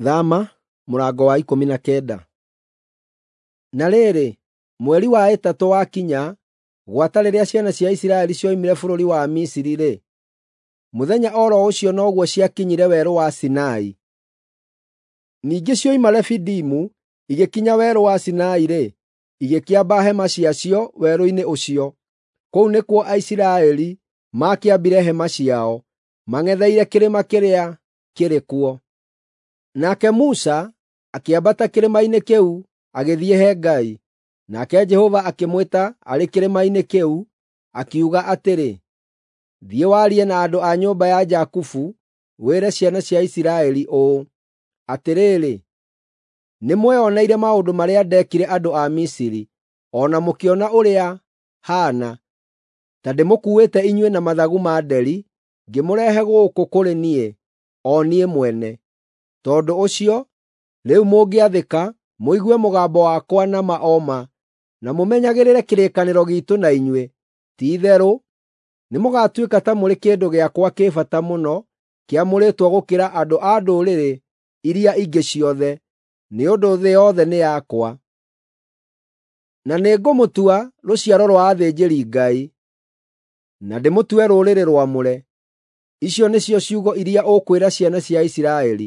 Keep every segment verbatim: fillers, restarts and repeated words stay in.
Thama mũrango wa ikũmi na kenda. Na rĩrĩ, mweri wa ĩtatũ wakinya, gwata rĩrĩa ciana cia Isiraeli cioimire bũrũri wa Misiri-rĩ, mũthenya o ro ũcio noguo ciakinyire werũ wa Sinai. Ningĩ cioima Refidimu igĩkinya werũ wa Sinai-rĩ, igĩkĩamba hema ciacio werũ-inĩ ũcio. Kũu nĩkuo Aisiraeli maakĩambire hema ciao, mang'etheire kĩrĩma kĩrĩa kĩrĩ kuo. Nake Musa akĩambata kĩrĩma-inĩ kĩu agĩthiĩ he Ngai. Nake Jehova akĩmwĩta arĩ kĩrĩma-inĩ kĩu, akiuga atĩrĩ, thiĩ warie na andũ a nyũmba ya Jakubu, wĩre ciana cia Isiraeli ũũ, atĩrĩrĩ, nĩmweyoneire maũndũ marĩa ndekire andũ a Misiri, o na mũkĩona ũrĩa haana, ta ndĩmũkuĩte inyuĩ na mathagu ma nderi, ngĩmũrehe gũkũ kũrĩ niĩ, o niĩ mwene. Tondũ ũcio, rĩu mũngĩathĩka, mũigue mũgambo wakwa na ma o ma, na mũmenyagĩrĩre kĩrĩkanĩro giitũ na inyuĩ, ti-itherũ, nĩmũgatuĩka ta mũrĩ kĩndũ gĩakwa kĩ bata mũno, kĩamũrĩtwo gũkĩra andũ a ndũrĩrĩ iria ingĩ ciothe, nĩ ũndũ thĩ yothe nĩ yakwa. Na nĩngũmũtua rũciaro rwa athĩnjĩri-Ngai, na ndĩmũtue rũrĩrĩ rwamũre. Icio nĩcio ciugo iria ũkwĩra ciana cia Isiraeli.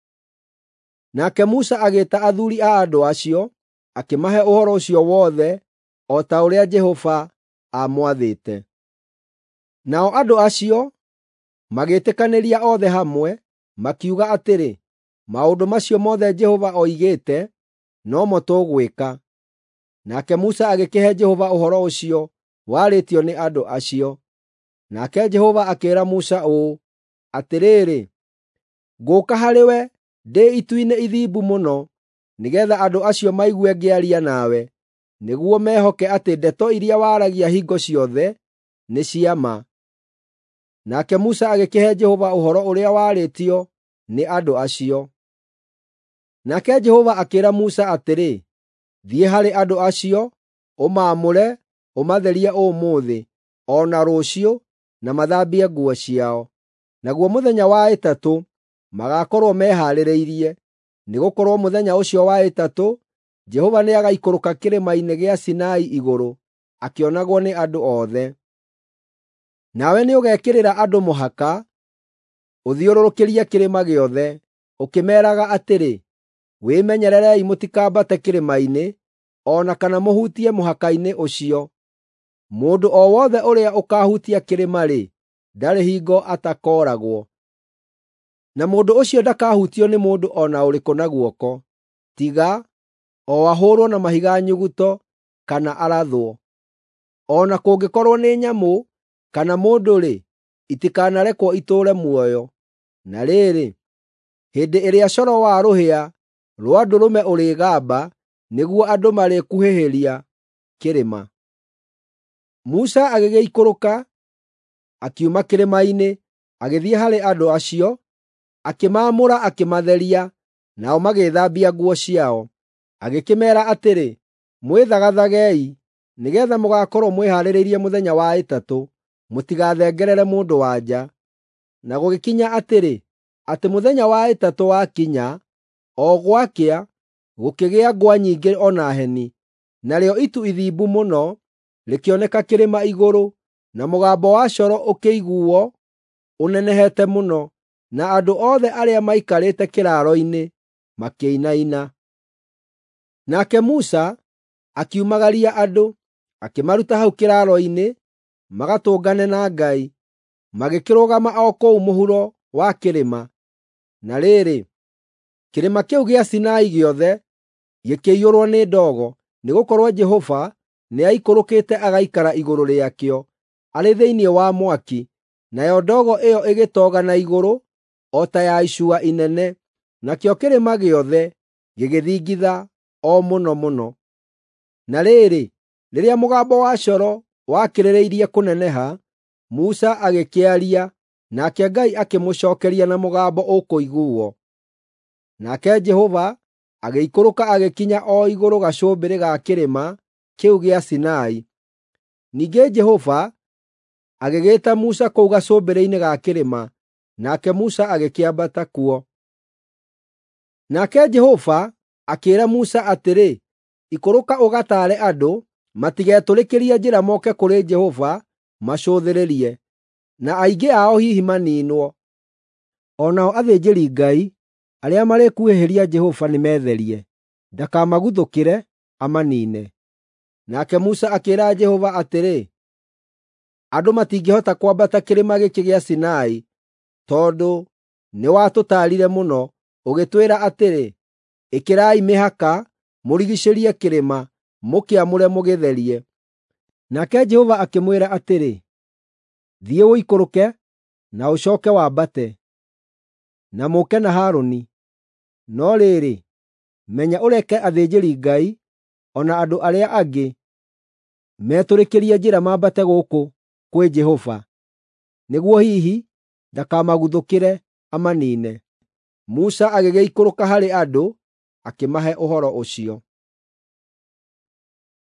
Nake Musa agĩĩta athuuri a andũ acio, akĩmahe ũhoro ũcio wothe, o ta ũrĩa Jehova aamwathĩte. Nao andũ acio magĩĩtĩkanĩria othe hamwe, makiuga atĩrĩ, maũndũ macio mothe Jehova oigĩte, no mo tũgwĩka. Nake Musa agĩkĩhe Jehova ũhoro ũcio warĩtio nĩ andũ acio. Nake Jehova akĩĩra Musa ũũ, atĩrĩrĩ, ngũũka harĩwe ndĩ itu-inĩ ithimbu mũno, nĩgeetha andũ acio maigue ngĩaria nawe, nĩguo mehoke atĩ ndeto iria waragia hingo ciothe nĩ cia ma. Nake Musa agĩkĩhe Jehova ũhoro ũrĩa warĩtio nĩ andũ acio. Nake Jehova akĩĩra Musa atĩrĩ, thiĩ harĩ andũ acio, ũmaamũre, ũmatherie ũmũthĩ, o na rũciũ, na mathambie nguo ciao. Naguo mũthenya wa ĩtatũ magaakorwo mehaarĩrĩirie, nĩgũkorwo mũthenya ũcio wa ĩtatũ Jehova nĩagaikũrũka kĩrĩma-inĩ gĩa Sinai igũrũ, akĩonagwo nĩ andũ othe. Nawe nĩũgekĩrĩra andũ mũhaka, ũthiũrũrũkĩrie kĩrĩma gĩothe, ũkĩmeeraga atĩrĩ, wĩmenyererei mũtikambate kĩrĩma-inĩ, o na kana mũhutie mũhaka-inĩ ũcio. Mũndũ o wothe ũrĩa ũkaahutia kĩrĩma-rĩ, ndarĩ hingo atakooragwo. Na mũndũ ũcio ndakahutio nĩ mũndũ o na ũrĩkũ na guoko, tiga o ahũũrwo na mahiga nyuguto kana arathwo. O na kũngĩkorwo nĩ nyamũ kana mũndũ-rĩ, itikanarekwo itũũre muoyo. Na rĩrĩ, hĩndĩ ĩrĩa coro wa rũhĩa rwa ndũrũme ũrĩgamba, nĩguo andũ marĩkuhĩhĩria kĩrĩma. Musa agĩgĩikũrũka, akiuma kĩrĩma-inĩ, agĩthiĩ harĩ andũ acio, akĩmaamũra akĩmatheria, nao magĩĩthambia nguo ciao. Agĩkĩmeera atĩrĩ, mwĩthagathagei, nĩgeetha mũgaakorwo mwĩhaarĩrĩirie mũthenya wa ĩtatũ, mũtigathengerere mũndũ-wa-nja. Na gũgĩkinya atĩrĩ, atĩ mũthenya wa ĩtatũ wakinya, o gwakĩa, gũkĩgĩa ngwa nyingĩ o na heni, narĩo itu ithimbu mũno rĩkĩoneka kĩrĩma igũrũ, na mũgambo wa coro ũkĩiguo ũnenehete mũno, na andũ othe arĩa maikarĩte kĩraro-inĩ makĩinaina. Nake Musa akiumagaria andũ, akĩmaruta hau kĩraro-inĩ, magatũngane na Ngai, magĩkĩrũgama o kũu mũhuro wa kĩrĩma. Na rĩrĩ, kĩrĩma kĩu gĩa Sinai gĩothe gĩkĩiyũrwo nĩ ndogo, nĩgũkorwo Jehova nĩaikũrũkĩte agaikara igũrũ rĩakĩo, arĩ thĩinĩ wa mwaki, nayo ndogo ĩyo ĩgĩtoga na igũrũ o ta ya icua inene, nakĩo kĩrĩma gĩothe gĩgĩthingitha o mũno mũno. Na rĩrĩ, rĩrĩa mũgambo wa coro wakĩrĩrĩirie kũneneha, Musa agĩkĩaria, nake Ngai akĩmũcookeria na mũgambo ũkũiguo. Nake Jehova agĩikũrũka agĩkinya o igũrũ gacũmbĩrĩ ga kĩrĩma kĩu gĩa Sinai. Ningĩ Jehova agĩgĩĩta Musa kũu gacũmbĩrĩ-inĩ ga kĩrĩma, nake Musa agĩkĩambata kuo. Nake Jehova akĩĩra Musa atĩrĩ, ikũrũka ũgataare andũ matigetũrĩkĩrie njĩra moke kũrĩ Jehova macũthĩrĩrie, na aingĩ ao hihi maniinwo. O nao athĩnjĩri-Ngai arĩa marĩkuhĩrĩria Jehova nĩmetherie, ndakamaguthũkĩre amaniine. Nake Musa akĩĩra Jehova atĩrĩ, andũ matingĩhota kwambata kĩrĩma gĩkĩ gĩa Sinai, tondũ nĩwatũtaarire mũno, ũgĩtwĩra atĩrĩ, ĩkĩrai mĩhaka mũrigicĩrie kĩrĩma, mũkĩamũre mũgĩtherie. Nake Jehova akĩmwĩra atĩrĩ, thiĩ ũikũrũke na ũcooke wambate, na mũũke na Harũni. No rĩrĩ, menya ũreke athĩnjĩri-Ngai o na andũ arĩa angĩ metũrĩkĩrie njĩra mambate gũkũ kwĩ Jehova, nĩguo hihi ndakamaguthũkĩre amaniine. Musa agĩgĩikũrũka harĩ andũ akĩmahe ũhoro ũcio.